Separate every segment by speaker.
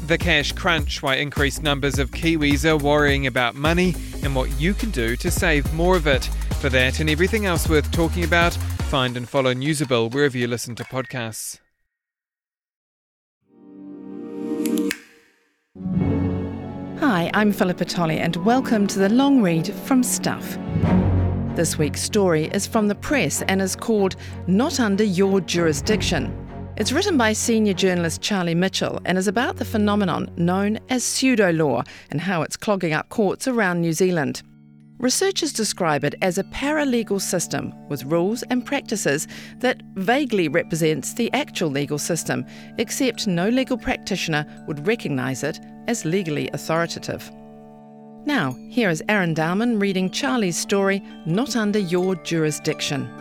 Speaker 1: The cash crunch, why increased numbers of Kiwis are worrying about money and what you can do to save more of it. For that and everything else worth talking about, find and follow Newsable wherever you listen to podcasts.
Speaker 2: Hi, I'm Philippa Tolley and welcome to the long read from Stuff. This week's story is from the press and is called Not Under Your Jurisdiction. It's written by senior journalist Charlie Mitchell and is about the phenomenon known as pseudo-law and how it's clogging up courts around New Zealand. Researchers describe it as a paralegal system with rules and practices that vaguely represents the actual legal system, except no legal practitioner would recognise it as legally authoritative. Now, here is Aaron Dowman reading Charlie's story, Not Under Your Jurisdiction.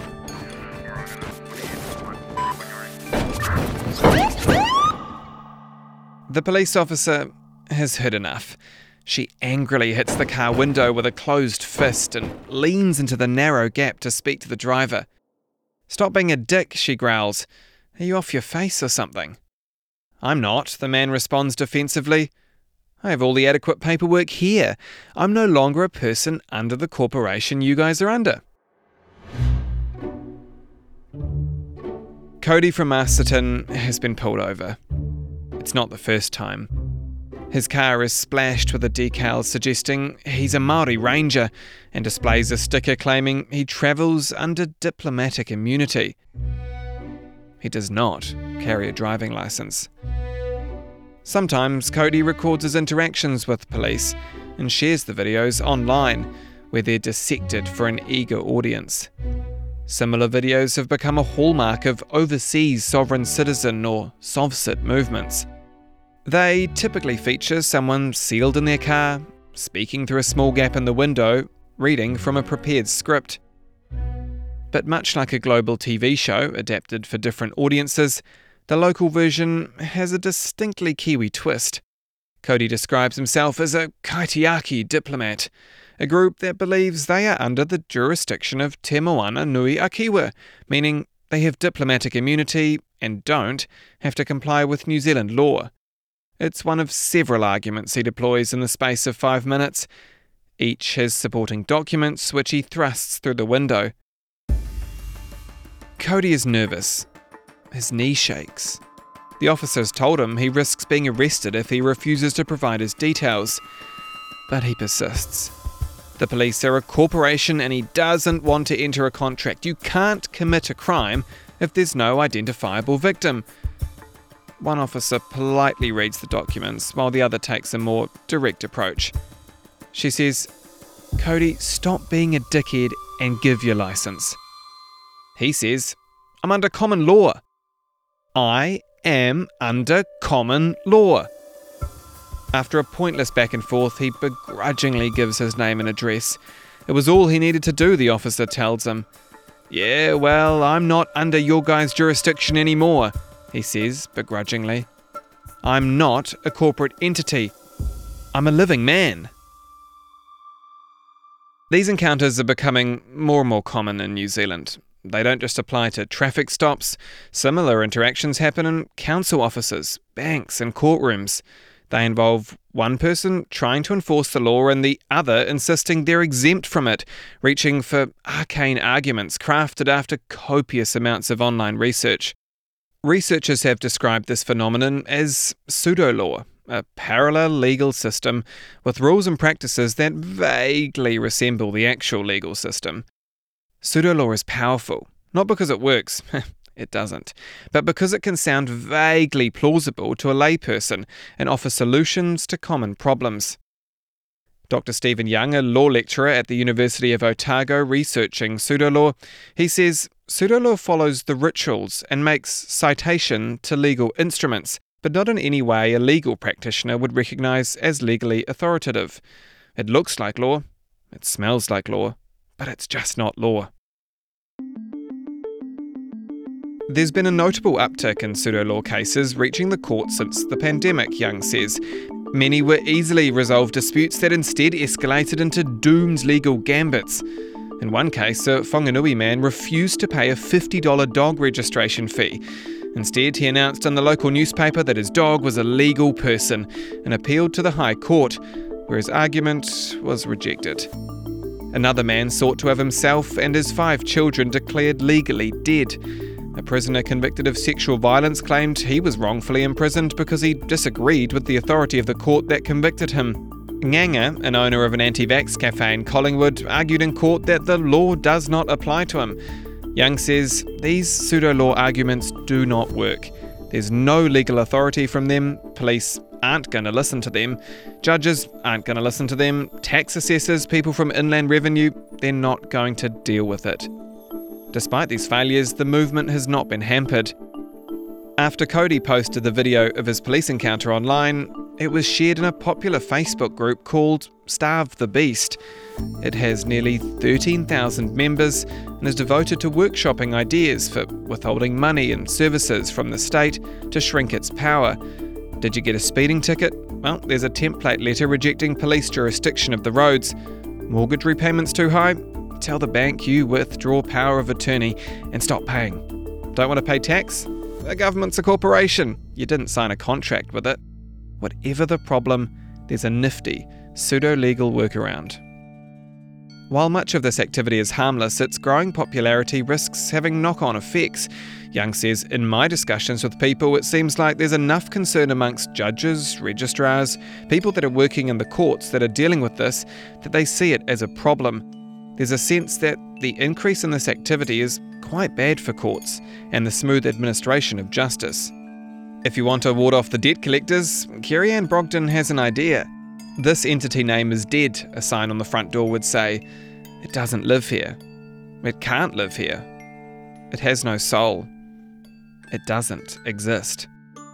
Speaker 1: The police officer has heard enough. She angrily hits the car window with a closed fist and leans into the narrow gap to speak to the driver. "Stop being a dick," she growls. "Are you off your face or something?" "I'm not," the man responds defensively. "I have all the adequate paperwork here. I'm no longer a person under the corporation you guys are under." Cody from Masterton has been pulled over. It's not the first time. His car is splashed with a decal suggesting he's a Māori ranger and displays a sticker claiming he travels under diplomatic immunity. He does not carry a driving licence. Sometimes Cody records his interactions with police and shares the videos online, where they're dissected for an eager audience. Similar videos have become a hallmark of overseas sovereign citizen or SOVCIT movements. They typically feature someone sealed in their car, speaking through a small gap in the window, reading from a prepared script. But much like a global TV show adapted for different audiences, the local version has a distinctly Kiwi twist. Cody describes himself as a kaitiaki diplomat, a group that believes they are under the jurisdiction of Te Moana Nui a Kiwa, meaning they have diplomatic immunity and don't have to comply with New Zealand law. It's one of several arguments he deploys in the space of 5 minutes. Each has supporting documents which he thrusts through the window. Cody is nervous. His knee shakes. The officers told him he risks being arrested if he refuses to provide his details. But he persists. The police are a corporation and he doesn't want to enter a contract. You can't commit a crime if there's no identifiable victim. One officer politely reads the documents, while the other takes a more direct approach. She says, "Cody, stop being a dickhead and give your licence." He says, "I'm under common law." "I am under common law." After a pointless back and forth, he begrudgingly gives his name and address. It was all he needed to do, the officer tells him. "Yeah, well, I'm not under your guys' jurisdiction anymore," he says, begrudgingly. "I'm not a corporate entity. I'm a living man." These encounters are becoming more and more common in New Zealand. They don't just apply to traffic stops. Similar interactions happen in council offices, banks, and courtrooms. They involve one person trying to enforce the law and the other insisting they're exempt from it, reaching for arcane arguments crafted after copious amounts of online research. Researchers have described this phenomenon as pseudo-law, a parallel legal system with rules and practices that vaguely resemble the actual legal system. Pseudo-law is powerful, not because it works, it doesn't, but because it can sound vaguely plausible to a layperson and offer solutions to common problems. Dr. Stephen Young, a law lecturer at the University of Otago researching pseudo-law, he says pseudo-law follows the rituals and makes citation to legal instruments, but not in any way a legal practitioner would recognise as legally authoritative. It looks like law, it smells like law, but it's just not law. There's been a notable uptick in pseudo-law cases reaching the court since the pandemic, Young says. Many were easily resolved disputes that instead escalated into doomed legal gambits. In one case, a Whanganui man refused to pay a $50 dog registration fee. Instead, he announced in the local newspaper that his dog was a legal person and appealed to the High Court, where his argument was rejected. Another man sought to have himself and his 5 children declared legally dead. A prisoner convicted of sexual violence claimed he was wrongfully imprisoned because he disagreed with the authority of the court that convicted him. Nganga, an owner of an anti-vax cafe in Collingwood, argued in court that the law does not apply to him. Young says these pseudo-law arguments do not work. There's no legal authority from them, police aren't going to listen to them, judges aren't going to listen to them, tax assessors, people from Inland Revenue, they're not going to deal with it. Despite these failures, the movement has not been hampered. After Cody posted the video of his police encounter online, it was shared in a popular Facebook group called Starve the Beast. It has nearly 13,000 members and is devoted to workshopping ideas for withholding money and services from the state to shrink its power. Did you get a speeding ticket? Well, there's a template letter rejecting police jurisdiction of the roads. Mortgage repayments too high? Tell the bank you withdraw power of attorney and stop paying. Don't want to pay tax? The government's a corporation. You didn't sign a contract with it. Whatever the problem, there's a nifty, pseudo-legal workaround. While much of this activity is harmless, its growing popularity risks having knock-on effects. Young says, in my discussions with people, it seems like there's enough concern amongst judges, registrars, people that are working in the courts that are dealing with this, that they see it as a problem. There's a sense that the increase in this activity is quite bad for courts and the smooth administration of justice. If you want to ward off the debt collectors, Kerri-Anne Brogden has an idea. This entity name is dead, a sign on the front door would say. It doesn't live here. It can't live here. It has no soul. It doesn't exist.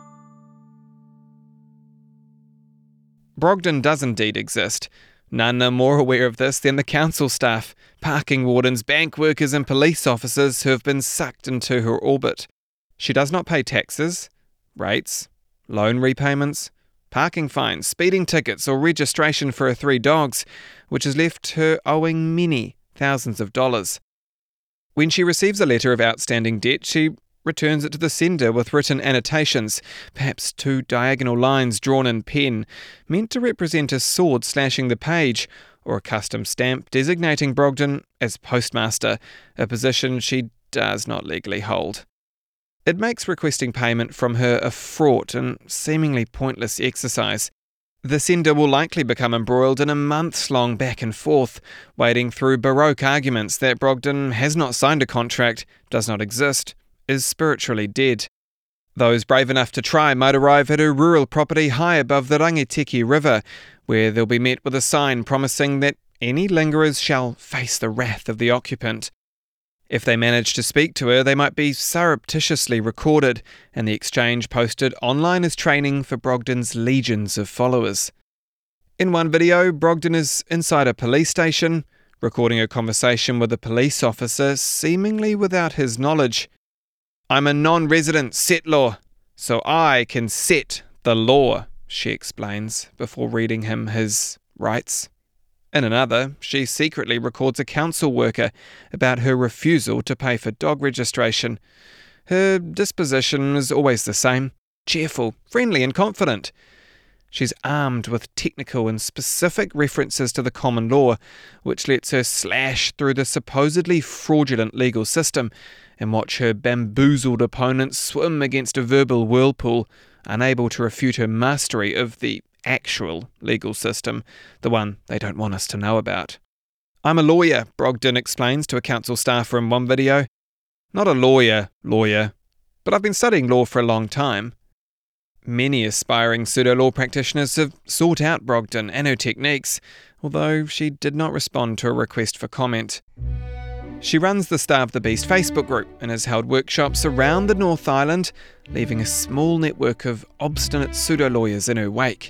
Speaker 1: Brogden does indeed exist. None are more aware of this than the council staff, parking wardens, bank workers and police officers who have been sucked into her orbit. She does not pay taxes, rates, loan repayments, parking fines, speeding tickets or registration for her 3 dogs, which has left her owing many thousands of dollars. When she receives a letter of outstanding debt, she returns it to the sender with written annotations, perhaps 2 diagonal lines drawn in pen, meant to represent a sword slashing the page, or a custom stamp designating Brogden as postmaster, a position she does not legally hold. It makes requesting payment from her a fraught and seemingly pointless exercise. The sender will likely become embroiled in a months-long back and forth, wading through baroque arguments that Brogden has not signed a contract, does not exist, is spiritually dead. Those brave enough to try might arrive at a rural property high above the Rangitikei River, where they'll be met with a sign promising that any lingerers shall face the wrath of the occupant. If they manage to speak to her, they might be surreptitiously recorded, and the exchange posted online as training for Brogden's legions of followers. In one video, Brogden is inside a police station, recording a conversation with a police officer, seemingly without his knowledge. "I'm a non-resident settlor, so I can set the law," she explains, before reading him his rights. In another, she secretly records a council worker about her refusal to pay for dog registration. Her disposition is always the same: cheerful, friendly and confident. She's armed with technical and specific references to the common law, which lets her slash through the supposedly fraudulent legal system and watch her bamboozled opponents swim against a verbal whirlpool, unable to refute her mastery of the actual legal system, the one they don't want us to know about. "I'm a lawyer," Brogden explains to a council staffer in one video. "Not a lawyer, but I've been studying law for a long time." Many aspiring pseudo-law practitioners have sought out Brogden and her techniques, although she did not respond to a request for comment. She runs the Starve the Beast Facebook group and has held workshops around the North Island, leaving a small network of obstinate pseudo-lawyers in her wake.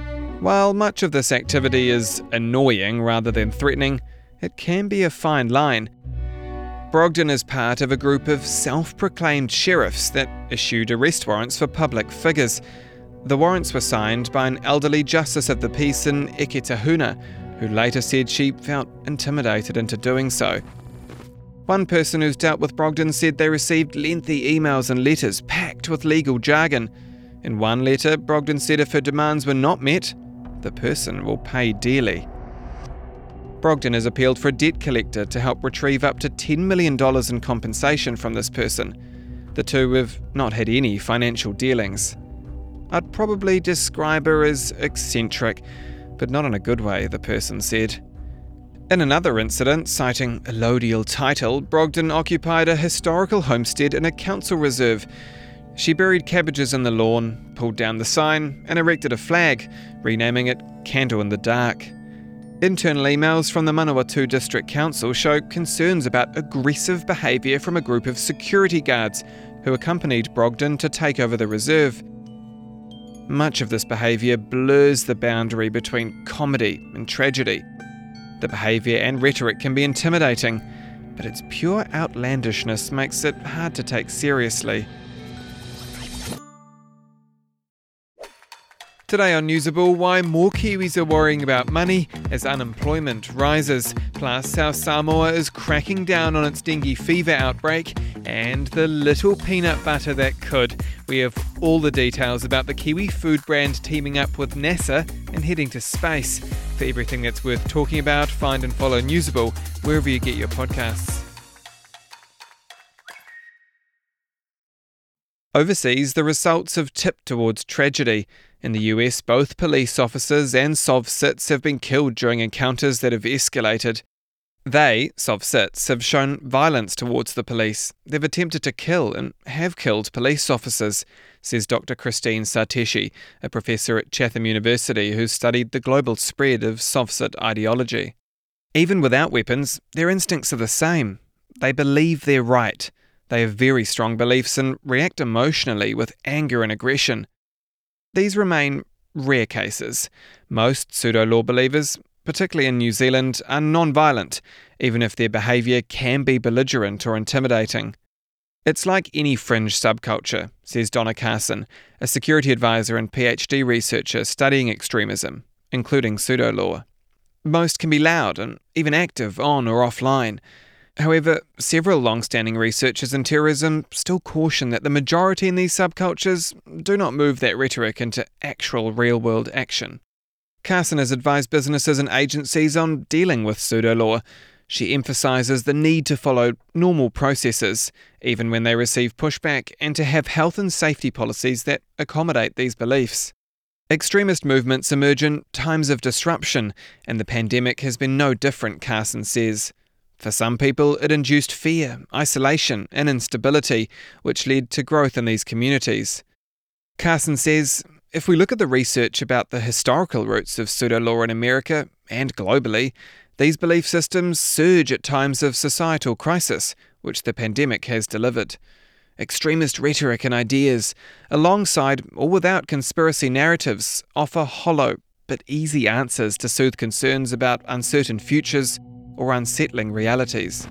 Speaker 1: While much of this activity is annoying rather than threatening, it can be a fine line. Brogden is part of a group of self-proclaimed sheriffs that issued arrest warrants for public figures. The warrants were signed by an elderly justice of the peace in Eketahuna, who later said she felt intimidated into doing so. One person who's dealt with Brogden said they received lengthy emails and letters packed with legal jargon. In one letter, Brogden said if her demands were not met, the person will pay dearly. Brogden has appealed for a debt collector to help retrieve up to $10 million in compensation from this person. The two have not had any financial dealings. I'd probably describe her as eccentric, but not in a good way, the person said. In another incident, citing a allodial title, Brogden occupied a historical homestead in a council reserve. She buried cabbages in the lawn, pulled down the sign, and erected a flag, renaming it Candle in the Dark. Internal emails from the Manawatu District Council show concerns about aggressive behaviour from a group of security guards who accompanied Brogden to take over the reserve. Much of this behaviour blurs the boundary between comedy and tragedy. The behaviour and rhetoric can be intimidating, but its pure outlandishness makes it hard to take seriously. Today on Newsable, why more Kiwis are worrying about money as unemployment rises, plus how Samoa is cracking down on its dengue fever outbreak, and the little peanut butter that could. We have all the details about the Kiwi food brand teaming up with NASA and heading to space. For everything that's worth talking about, find and follow Newsable wherever you get your podcasts. Overseas, the results have tipped towards tragedy. In the US, both police officers and SOVSITs have been killed during encounters that have escalated. They, SOVSITs, have shown violence towards the police. They've attempted to kill and have killed police officers, says Dr. Christine Sarteshi, a professor at Chatham University who studied the global spread of SOVSIT ideology. Even without weapons, their instincts are the same. They believe they're right. They have very strong beliefs and react emotionally with anger and aggression. These remain rare cases. Most pseudo-law believers, particularly in New Zealand, are non-violent, even if their behaviour can be belligerent or intimidating. It's like any fringe subculture, says Donna Carson, a security advisor and PhD researcher studying extremism, including pseudo-law. Most can be loud and even active on or offline. However, several long-standing researchers in terrorism still caution that the majority in these subcultures do not move that rhetoric into actual real-world action. Carson has advised businesses and agencies on dealing with pseudo-law. She emphasises the need to follow normal processes, even when they receive pushback, and to have health and safety policies that accommodate these beliefs. Extremist movements emerge in times of disruption, and the pandemic has been no different, Carson says. For some people, it induced fear, isolation, and instability, which led to growth in these communities. Carson says, if we look at the research about the historical roots of pseudo-law in America and globally, these belief systems surge at times of societal crisis, which the pandemic has delivered. Extremist rhetoric and ideas, alongside or without conspiracy narratives, offer hollow but easy answers to soothe concerns about uncertain futures or unsettling realities.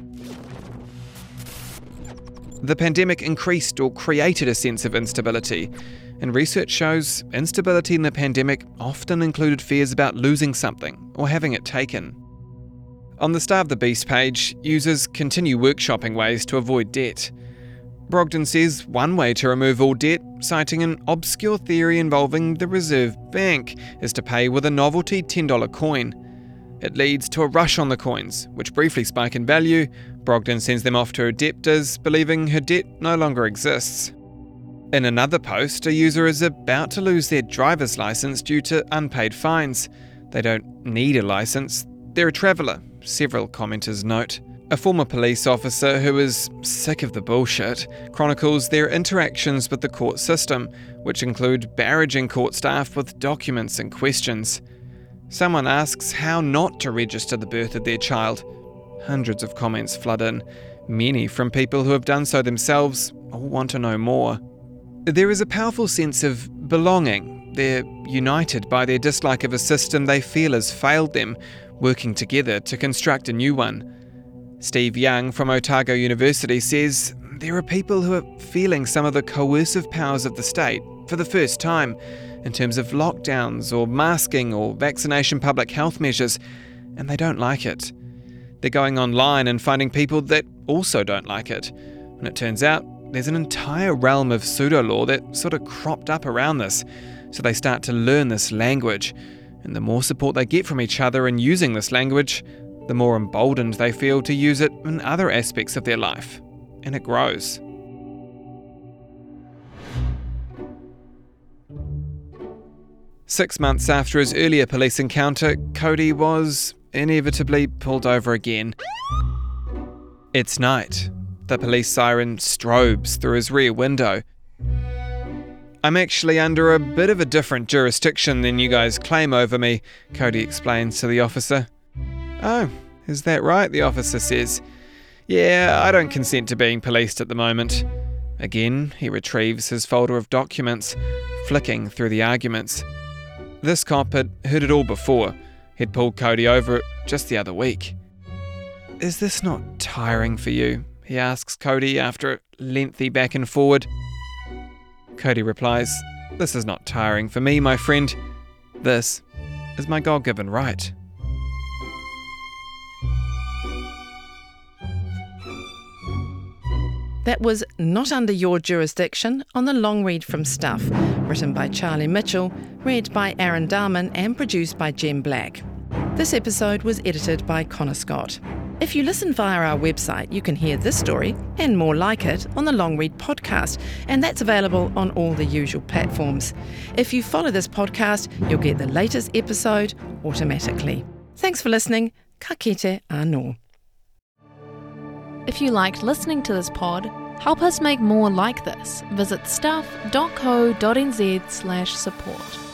Speaker 1: The pandemic increased or created a sense of instability, and research shows instability in the pandemic often included fears about losing something or having it taken. On the Starve the Beast page, users continue workshopping ways to avoid debt. Brogden says one way to remove all debt, citing an obscure theory involving the Reserve Bank, is to pay with a novelty $10 coin. It leads to a rush on the coins, which briefly spike in value. Brogden sends them off to her debtors, believing her debt no longer exists. In another post, a user is about to lose their driver's license due to unpaid fines. They don't need a license, they're a traveller, several commenters note. A former police officer who is sick of the bullshit chronicles their interactions with the court system, which include barraging court staff with documents and questions. Someone asks how not to register the birth of their child. Hundreds of comments flood in, many from people who have done so themselves or want to know more. There is a powerful sense of belonging. They're united by their dislike of a system they feel has failed them, working together to construct a new one. Steve Young from Otago University says there are people who are feeling some of the coercive powers of the state for the first time, in terms of lockdowns or masking or vaccination public health measures, and they don't like it. They're going online and finding people that also don't like it. And it turns out there's an entire realm of pseudo-law that sort of cropped up around this. So they start to learn this language. And the more support they get from each other in using this language, the more emboldened they feel to use it in other aspects of their life. And it grows. Six months after his earlier police encounter, Cody was inevitably pulled over again. It's night. The police siren strobes through his rear window. I'm actually under a bit of a different jurisdiction than you guys claim over me, Cody explains to the officer. Oh, is that right? The officer says. Yeah, I don't consent to being policed at the moment. Again, he retrieves his folder of documents, flicking through the arguments. This cop had heard it all before. He'd pulled Cody over just the other week. Is this not tiring for you? He asks Cody after a lengthy back and forward. Cody replies, This is not tiring for me, my friend. This is my God-given right.
Speaker 2: That was Not Under Your Jurisdiction on the long read from Stuff, written by Charlie Mitchell, read by Aaron Darman and produced by Jem Black. This episode was edited by Connor Scott. If you listen via our website, you can hear this story and more like it on the Long Read podcast, and that's available on all the usual platforms. If you follow this podcast, you'll get the latest episode automatically. Thanks for listening. Ka kite anō.
Speaker 3: If you liked listening to this pod, help us make more like this. Visit stuff.co.nz/support.